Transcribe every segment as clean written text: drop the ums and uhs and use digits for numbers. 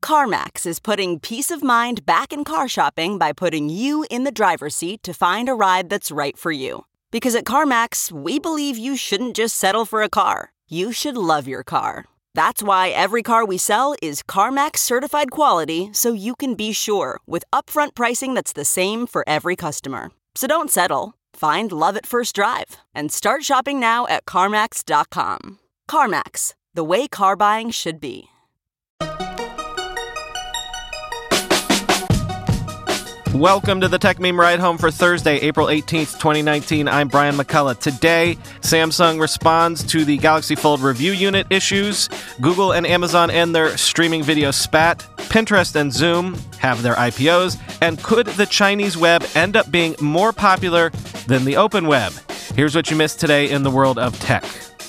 CarMax is putting peace of mind back in car shopping by putting you in the driver's seat to find a ride that's right for you. Because at CarMax, we believe you shouldn't just settle for a car. You should love your car. That's why every car we sell is CarMax certified quality, so you can be sure with upfront pricing that's the same for every customer. So don't settle. Find love at first drive and start shopping now at CarMax.com. CarMax, the way car buying should be. Welcome to the Tech Meme Ride Home for Thursday, April 18th, 2019. I'm Brian McCullough. Today, Samsung responds to the Galaxy Fold review unit issues. Google and Amazon end their streaming video spat. Pinterest and Zoom have their IPOs. And could the Chinese web end up being more popular than the open web? Here's what you missed today in the world of tech.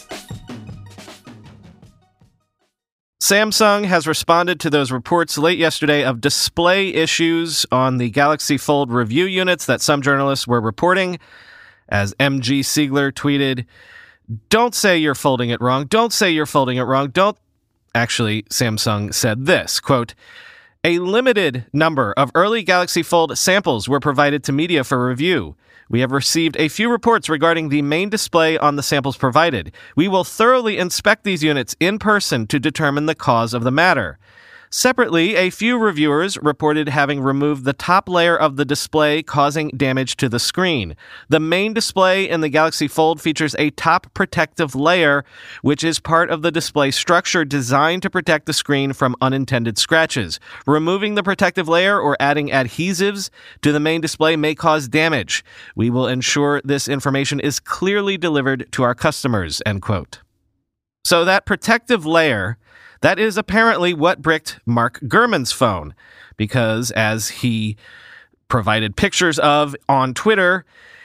Samsung has responded to those reports late yesterday of display issues on the Galaxy Fold review units that some journalists were reporting. As MG Siegler tweeted, "Don't say you're folding it wrong. Don't say you're folding it wrong. Don't." Actually, Samsung said this, quote, "A limited number of early Galaxy Fold samples were provided to media for review. We have received a few reports regarding the main display on the samples provided. We will thoroughly inspect these units in person to determine the cause of the matter." Separately, a few reviewers reported having removed the top layer of the display, causing damage to the screen. The main display in the Galaxy Fold features a top protective layer, which is part of the display structure designed to protect the screen from unintended scratches. Removing the protective layer or adding adhesives to the main display may cause damage. We will ensure this information is clearly delivered to our customers, end quote. So that protective layer, that is apparently what bricked Mark Gurman's phone, because as he provided pictures of on Twitter,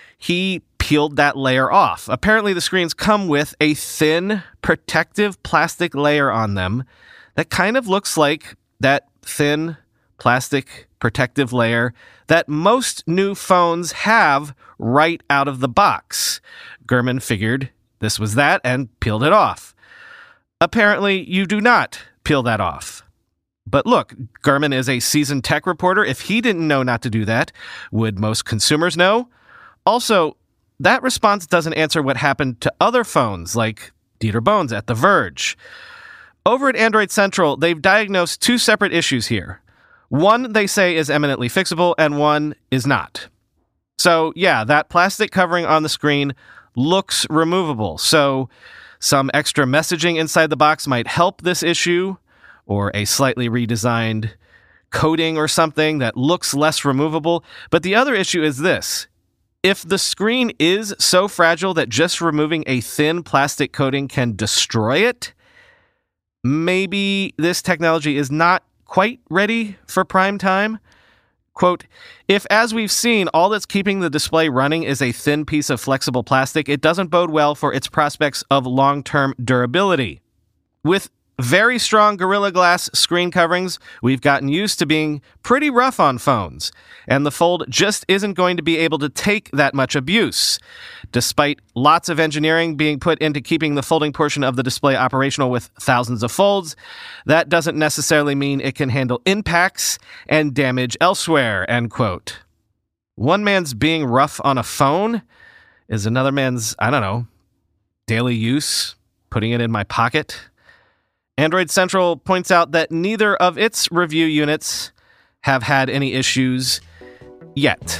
he peeled that layer off. Apparently the screens come with a thin protective plastic layer on them that kind of looks like that thin plastic protective layer that most new phones have right out of the box. Gurman figured this was that and peeled it off. Apparently, you do not peel that off. But look, Gurman is a seasoned tech reporter. If he didn't know not to do that, would most consumers know? Also, that response doesn't answer what happened to other phones, like Dieter Bohns at The Verge. Over at Android Central, they've diagnosed two separate issues here. One, they say, is eminently fixable, and one is not. So, yeah, that plastic covering on the screen looks removable. So some extra messaging inside the box might help this issue, or a slightly redesigned coating or something that looks less removable. But the other issue is this. If the screen is so fragile that just removing a thin plastic coating can destroy it, maybe this technology is not quite ready for prime time. Quote, "If, as we've seen, all that's keeping the display running is a thin piece of flexible plastic, it doesn't bode well for its prospects of long-term durability. With very strong Gorilla Glass screen coverings, we've gotten used to being pretty rough on phones, and the Fold just isn't going to be able to take that much abuse. Despite lots of engineering being put into keeping the folding portion of the display operational with thousands of folds, that doesn't necessarily mean it can handle impacts and damage elsewhere," end quote. One man's being rough on a phone is another man's, daily use, putting it in my pocket. Android Central points out that neither of its review units have had any issues yet.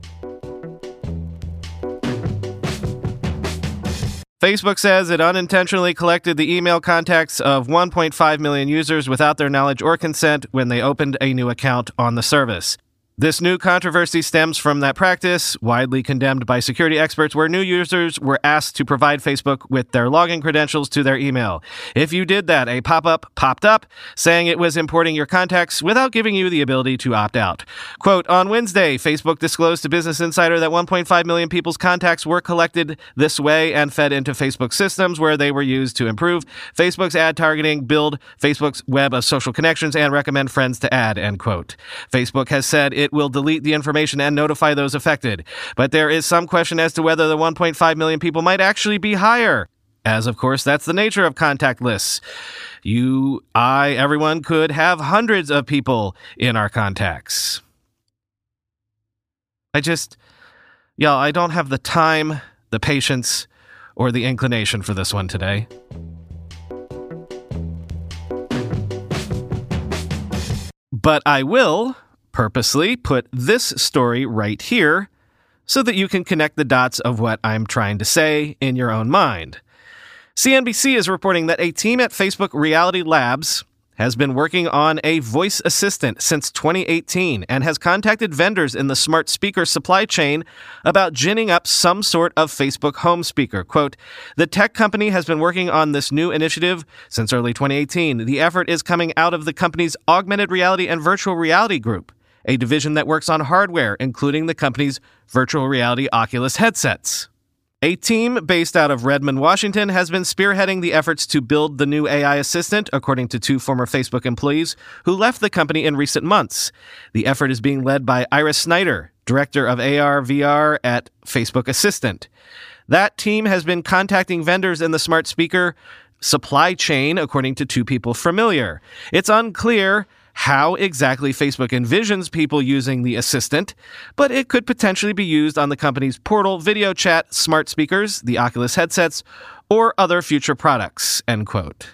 Facebook says it unintentionally collected the email contacts of 1.5 million users without their knowledge or consent when they opened a new account on the service. This new controversy stems from that practice, widely condemned by security experts, where new users were asked to provide Facebook with their login credentials to their email. If you did that, a pop-up popped up saying it was importing your contacts without giving you the ability to opt out. Quote, "On Wednesday, Facebook disclosed to Business Insider that 1.5 million people's contacts were collected this way and fed into Facebook systems where they were used to improve Facebook's ad targeting, build Facebook's web of social connections, and recommend friends to add," end quote. Facebook has said it will delete the information and notify those affected. But there is some question as to whether the 1.5 million people might actually be higher. as of course that's the nature of contact lists. You, I, everyone could have hundreds of people in our contacts. Y'all, I don't have the time, the patience, or the inclination for this one today. But I will purposely put this story right here so that you can connect the dots of what I'm trying to say in your own mind. CNBC is reporting that a team at Facebook Reality Labs has been working on a voice assistant since 2018 and has contacted vendors in the smart speaker supply chain about ginning up some sort of Facebook home speaker. Quote, the tech company has been working on this new initiative since early 2018. The effort is coming out of the company's augmented reality and virtual reality group, a division that works on hardware, including the company's virtual reality Oculus headsets. A team based out of Redmond, Washington, has been spearheading the efforts to build the new AI assistant, according to two former Facebook employees who left the company in recent months. The effort is being led by Iris Snyder, director of AR/VR at Facebook Assistant. That team has been contacting vendors in the smart speaker supply chain, according to two people familiar. It's unclear how exactly Facebook envisions people using the assistant, but it could potentially be used on the company's Portal video chat smart speakers, the Oculus headsets, or other future products, end quote.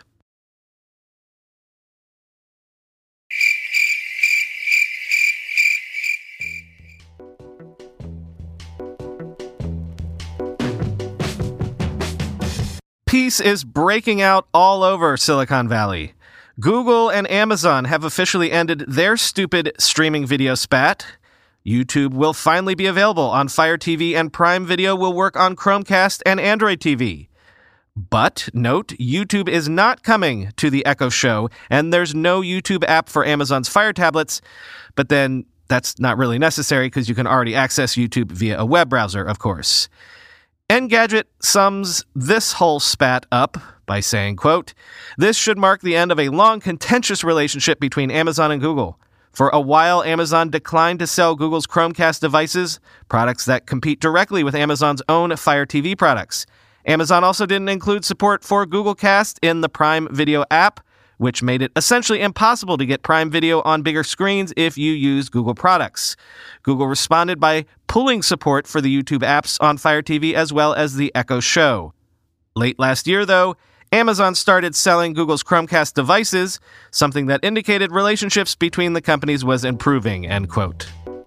Peace is breaking out all over Silicon Valley. Google and Amazon have officially ended their stupid streaming video spat. YouTube will finally be available on Fire TV, and Prime Video will work on Chromecast and Android TV. But, note, YouTube is not coming to the Echo Show, and there's no YouTube app for Amazon's Fire tablets. But then, that's not really necessary because you can already access YouTube via a web browser, of course. Engadget sums this whole spat up by saying, quote, this should mark the end of a long contentious relationship between Amazon and Google. For a while, Amazon declined to sell Google's Chromecast devices, products that compete directly with Amazon's own Fire TV products. Amazon also didn't include support for Google Cast in the Prime Video app, which made it essentially impossible to get Prime Video on bigger screens if you use Google products. Google responded by pulling support for the YouTube apps on Fire TV as well as the Echo Show. Late last year, though, Amazon started selling Google's Chromecast devices, something that indicated relationships between the companies was improving, end quote.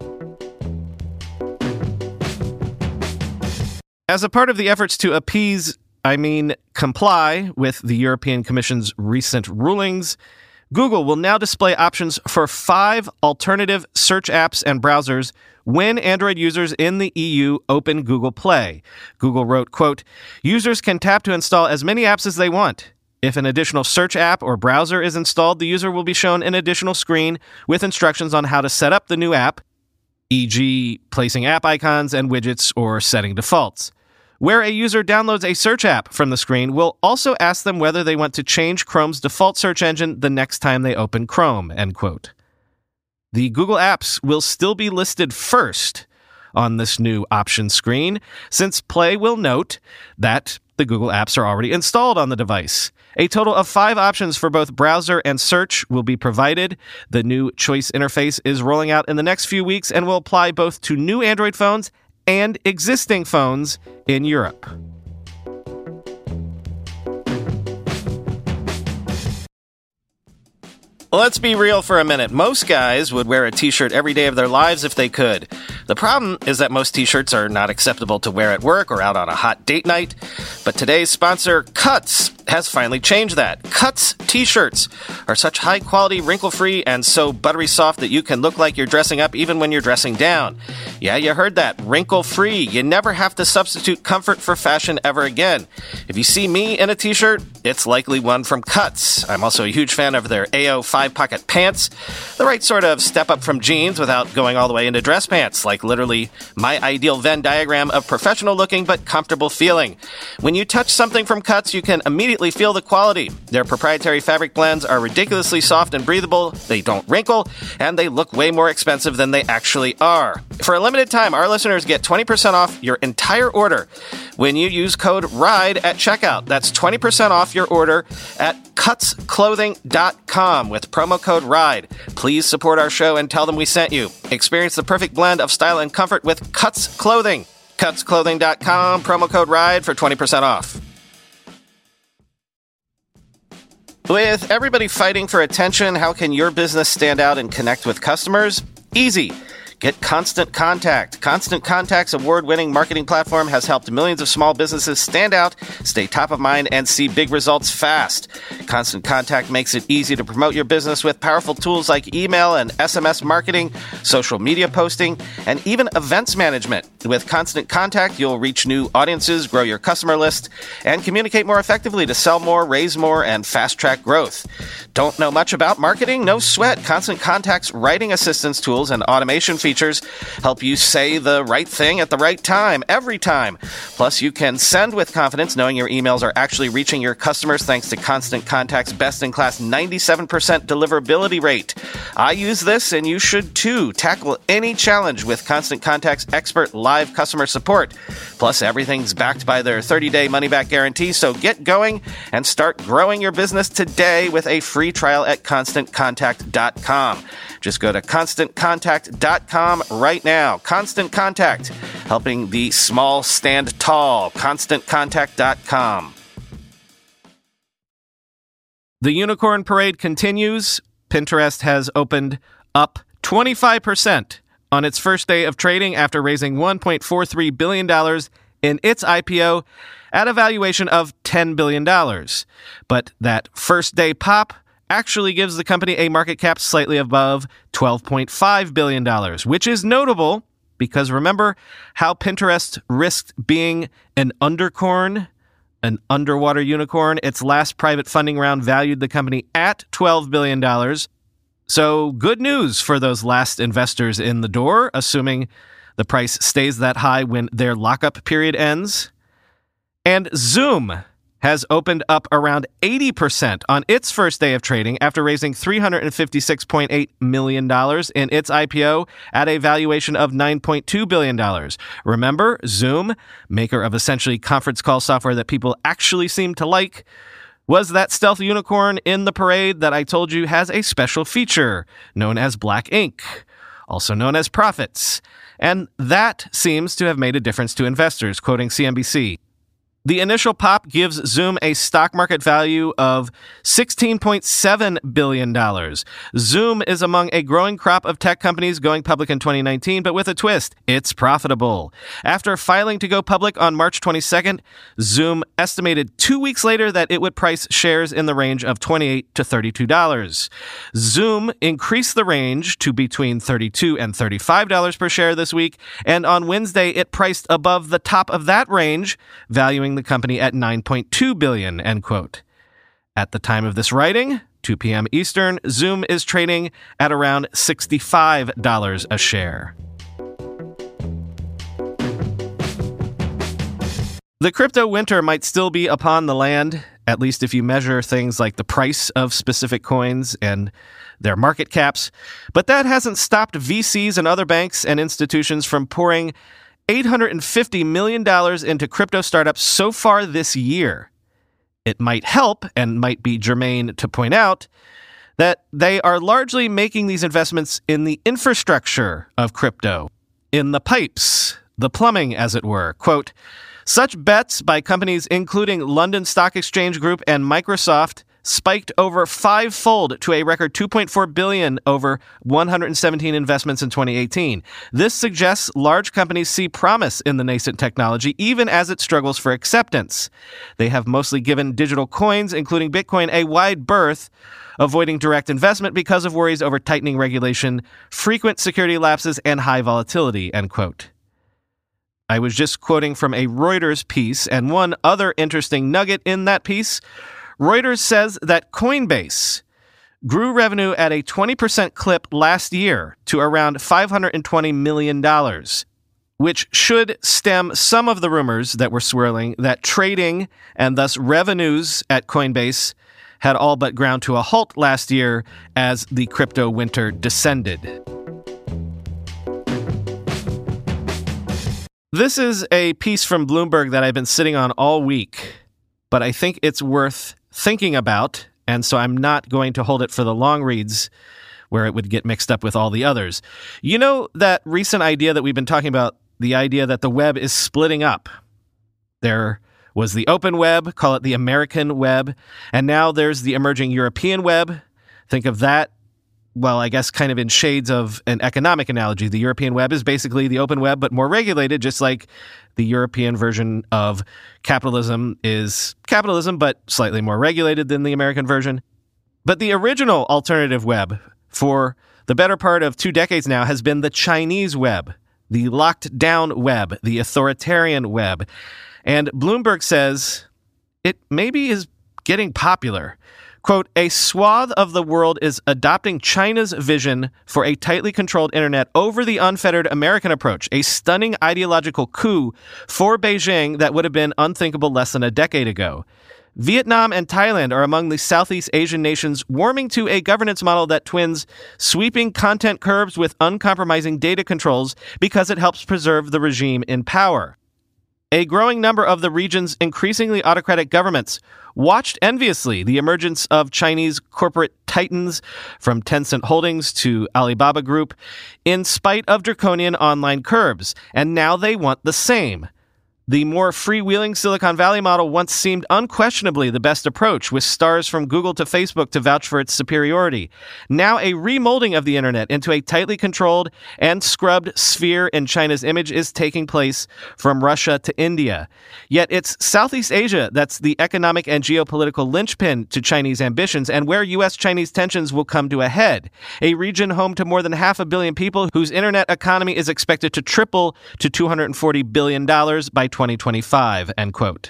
As a part of the efforts to comply with the European Commission's recent rulings, Google will now display options for 5 alternative search apps and browsers when Android users in the EU open Google Play. Google wrote, quote, users can tap to install as many apps as they want. If an additional search app or browser is installed, the user will be shown an additional screen with instructions on how to set up the new app, e.g., placing app icons and widgets or setting defaults. Where a user downloads a search app from the screen, will also ask them whether they want to change Chrome's default search engine the next time they open Chrome, end quote. The Google apps will still be listed first on this new option screen, since Play will note that the Google apps are already installed on the device. A total of 5 options for both browser and search will be provided. The new choice interface is rolling out in the next few weeks and will apply both to new Android phones and existing phones in Europe. Let's be real for a minute. Most guys would wear a t-shirt every day of their lives if they could. The problem is that most t-shirts are not acceptable to wear at work or out on a hot date night. But today's sponsor, Cuts, has finally changed that. Cuts t-shirts are such high-quality, wrinkle-free, and so buttery soft that you can look like you're dressing up even when you're dressing down. Yeah, you heard that. Wrinkle-free. You never have to substitute comfort for fashion ever again. If you see me in a t-shirt, it's likely one from Cuts. I'm also a huge fan of their AO 5-pocket pants. The right sort of step up from jeans without going all the way into dress pants, like literally my ideal Venn diagram of professional looking but comfortable feeling. When you touch something from Cuts, you can immediately immediately feel the quality. Their proprietary fabric blends are ridiculously soft and breathable, they don't wrinkle, and they look way more expensive than they actually are. For a limited time, our listeners get 20% off your entire order when you use code RIDE at checkout. That's 20% off your order at cutsclothing.com with promo code RIDE. Please support our show and tell them we sent you. Experience the perfect blend of style and comfort with Cuts Clothing. Cutsclothing.com, promo code RIDE for 20% off. With everybody fighting for attention, how can your business stand out and connect with customers? Easy. Get Constant Contact. Constant Contact's award-winning marketing platform has helped millions of small businesses stand out, stay top of mind, and see big results fast. Constant Contact makes it easy to promote your business with powerful tools like email and SMS marketing, social media posting, and even events management. With Constant Contact, you'll reach new audiences, grow your customer list, and communicate more effectively to sell more, raise more, and fast-track growth. Don't know much about marketing? No sweat. Constant Contact's writing assistance tools and automation features help you say the right thing at the right time, every time. Plus, you can send with confidence knowing your emails are actually reaching your customers thanks to Constant Contact's best-in-class 97% deliverability rate. I use this, and you should too. Tackle any challenge with Constant Contact's expert live customer support. Plus, everything's backed by their 30-day money-back guarantee, so get going and start growing your business today with a free trial at ConstantContact.com. Just go to ConstantContact.com right now. Constant Contact, helping the small stand tall. ConstantContact.com. The Unicorn Parade continues. Pinterest has opened up 25% on its first day of trading after raising $1.43 billion in its IPO at a valuation of $10 billion. But that first day pop actually gives the company a market cap slightly above $12.5 billion, which is notable because remember how Pinterest risked being an undercorn, an underwater unicorn? Its last private funding round valued the company at $12 billion. So good news for those last investors in the door, assuming the price stays that high when their lockup period ends. And Zoom has opened up around 80% on its first day of trading after raising $356.8 million in its IPO at a valuation of $9.2 billion. Remember, Zoom, maker of essentially conference call software that people actually seem to like, was that stealth unicorn in the parade that I told you has a special feature known as black ink, also known as profits. And that seems to have made a difference to investors, quoting CNBC. The initial pop gives Zoom a stock market value of $16.7 billion. Zoom is among a growing crop of tech companies going public in 2019, but with a twist. It's profitable. After filing to go public on March 22nd, Zoom estimated 2 weeks later that it would price shares in the range of $28 to $32. Zoom increased the range to between $32 and $35 per share this week, and on Wednesday it priced above the top of that range, valuing the company at $9.2 billion, end quote. At the time of this writing, 2 p.m. Eastern, Zoom is trading at around $65 a share. The crypto winter might still be upon the land, at least if you measure things like the price of specific coins and their market caps, but that hasn't stopped VCs and other banks and institutions from pouring $850 million into crypto startups so far this year. It might help, and might be germane to point out, that they are largely making these investments in the infrastructure of crypto, in the pipes, the plumbing, as it were. Quote, such bets by companies including London Stock Exchange Group and Microsoft spiked over fivefold to a record $2.4 billion over 117 investments in 2018. This suggests large companies see promise in the nascent technology, even as it struggles for acceptance. They have mostly given digital coins, including Bitcoin, a wide berth, avoiding direct investment because of worries over tightening regulation, frequent security lapses, and high volatility, end quote. I was just quoting from a Reuters piece, and one other interesting nugget in that piece. Reuters says that Coinbase grew revenue at a 20% clip last year to around $520 million. which should stem some of the rumors that were swirling that trading and thus revenues at Coinbase had all but ground to a halt last year as the crypto winter descended. This is a piece from Bloomberg that I've been sitting on all week, but I think it's worth thinking about, and so I'm not going to hold it for the long reads where it would get mixed up with all the others. You know that recent idea that we've been talking about, the idea that the web is splitting up? There was the open web, call it the American web, and now there's the emerging European web. Think of that, well, I guess kind of in shades of an economic analogy. The European web is basically the open web, but more regulated, just like the European version of capitalism is capitalism, but slightly more regulated than the American version. But the original alternative web for the better part of 2 decades now has been the Chinese web, the locked down web, the authoritarian web. And Bloomberg says it maybe is getting popular. Quote, a swath of the world is adopting China's vision for a tightly controlled internet over the unfettered American approach, a stunning ideological coup for Beijing that would have been unthinkable less than a decade ago. Vietnam and Thailand are among the Southeast Asian nations warming to a governance model that twins sweeping content curbs with uncompromising data controls because it helps preserve the regime in power. A growing number of the region's increasingly autocratic governments watched enviously the emergence of Chinese corporate titans, from Tencent Holdings to Alibaba Group, in spite of draconian online curbs, and now they want the same. The more freewheeling Silicon Valley model once seemed unquestionably the best approach, with stars from Google to Facebook to vouch for its superiority. Now a remolding of the internet into a tightly controlled and scrubbed sphere in China's image is taking place from Russia to India. Yet it's Southeast Asia that's the economic and geopolitical linchpin to Chinese ambitions, and where U.S.-Chinese tensions will come to a head. A region home to more than 500 million people whose internet economy is expected to triple to $240 billion by 2025, end quote.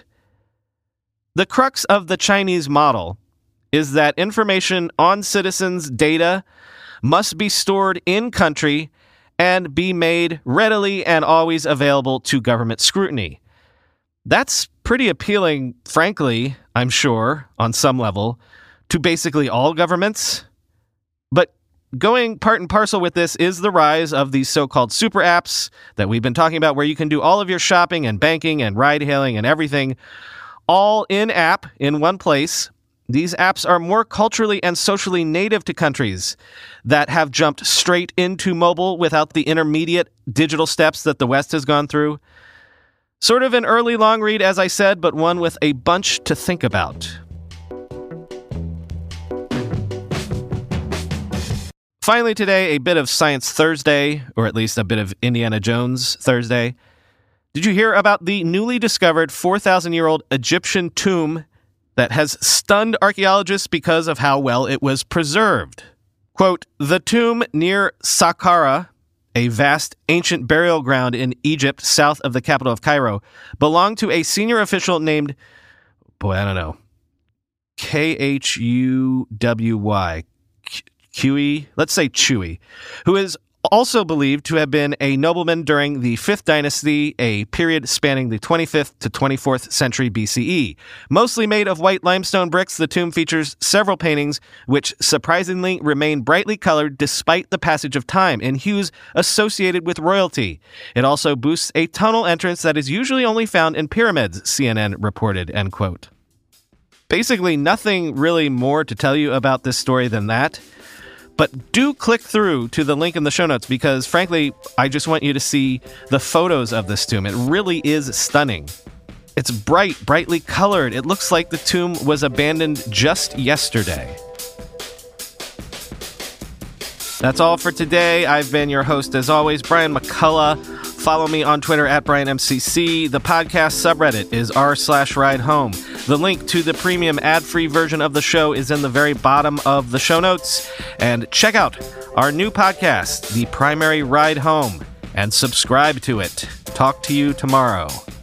The crux of the Chinese model is that information on citizens' data must be stored in country and be made readily and always available to government scrutiny. That's pretty appealing, frankly, I'm sure, on some level, to basically all governments. But going part and parcel with this is the rise of these so-called super apps that we've been talking about, where you can do all of your shopping and banking and ride-hailing and everything all in-app in one place. These apps are more culturally and socially native to countries that have jumped straight into mobile without the intermediate digital steps that the West has gone through. Sort of an early long read, as I said, but one with a bunch to think about. Finally today, a bit of Science Thursday, or at least a bit of Indiana Jones Thursday. Did you hear about the newly discovered 4,000-year-old Egyptian tomb that has stunned archaeologists because of how well it was preserved? Quote, the tomb near Saqqara, a vast ancient burial ground in Egypt south of the capital of Cairo, belonged to a senior official named, Khuwy, Chewy, let's say Chewy, who is also believed to have been a nobleman during the 5th dynasty, a period spanning the 25th to 24th century BCE. Mostly made of white limestone bricks, the tomb features several paintings which surprisingly remain brightly colored despite the passage of time in hues associated with royalty. It also boasts a tunnel entrance that is usually only found in pyramids, CNN reported, end quote. Basically, nothing really more to tell you about this story than that. But do click through to the link in the show notes because, frankly, I just want you to see the photos of this tomb. It really is stunning. It's brightly colored. It looks like the tomb was abandoned just yesterday. That's all for today. I've been your host, as always, Brian McCullough. Follow me on Twitter at BrianMCC. The podcast subreddit is r/ridehome. The link to the premium ad-free version of the show is in the very bottom of the show notes. And check out our new podcast, The Primary Ride Home, and subscribe to it. Talk to you tomorrow.